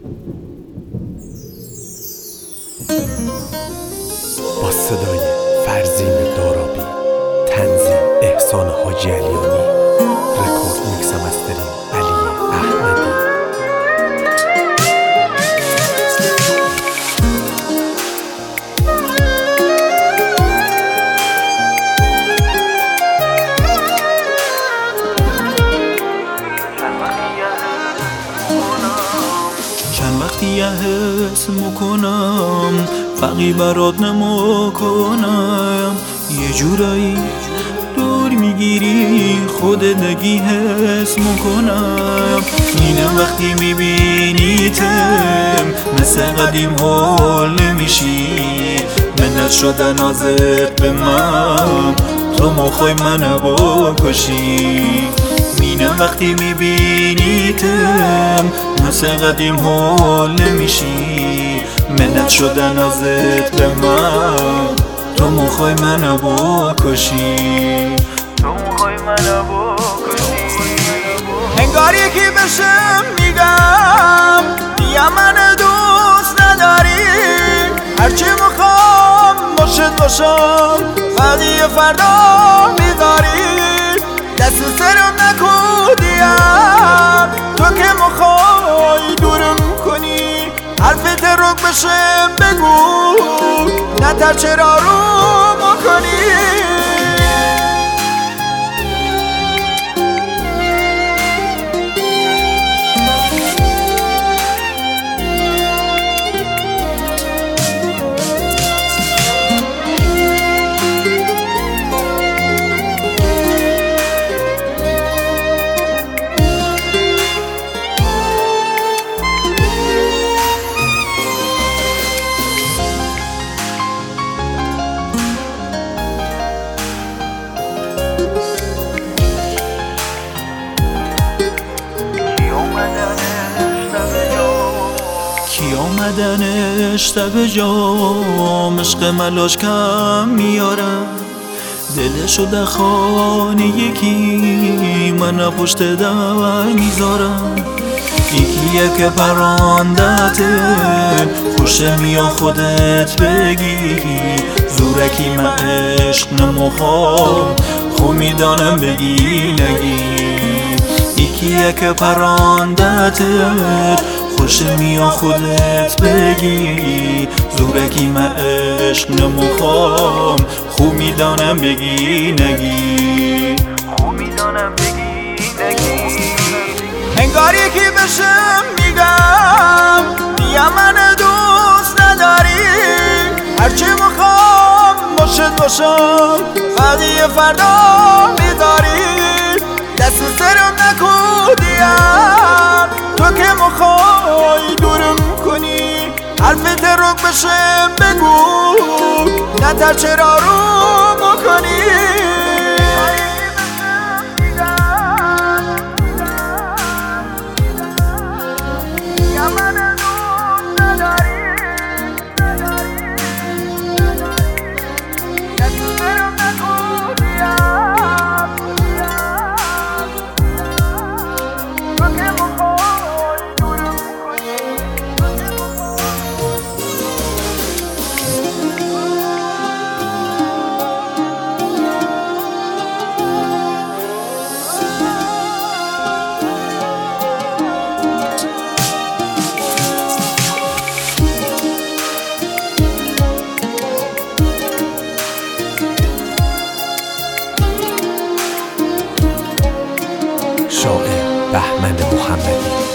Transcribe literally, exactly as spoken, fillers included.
با صدای فرزین دارابی، تنظیم احسان حاجی علیانی، رکورد میکس و مسترینگ علی احمدی. چند وقتی یه حس میکنم فقی برات نمو کنم، یه جورایی دور میگیری خودت نگی حس میکنم. اینم وقتی میبینیتم مثل قدیم حال نمیشی، منت شده نازت به من تو مخوای منو بکشی. مینم وقتی میبینیتم مثل قدیم حال نمیشی، منت شده نازت به من تو مخوای منو بکشی، تو مخوای منو بکشی. انگار یکی بشم میگم بیا منو دوست نداری، هرچی میخوام باشد باشم ولی فردا میداری. دست سرم نکودیم تو که مخوای دورم کنی، حرفت رو بشم بگو نتر چرا رو مکنی. کی آمدنش تب جام عشق ملاش کم میارم، دلشو در خانه یکی من پشت در میذارم. یکیه که پراندته خوشه میا خودت بگی، زورکی من عشق نموخوام خو میدانم بگی نگی. یکیه که پراندته خوشه میا خودت بگی، زورکی من عشق نموخوام خو میدانم بگی نگی، خو میدانم بگی نگی. انگار یکی بشم میگم بیا منو دوست نداری، هرچی میخوام باشد باشم ولی فردا میداری. دست سرم نکودیم تو که مخوای دورم کنی، حرفت رو بشم بگو نتر چرا رو مکنی. شاعر بهمن محمدی.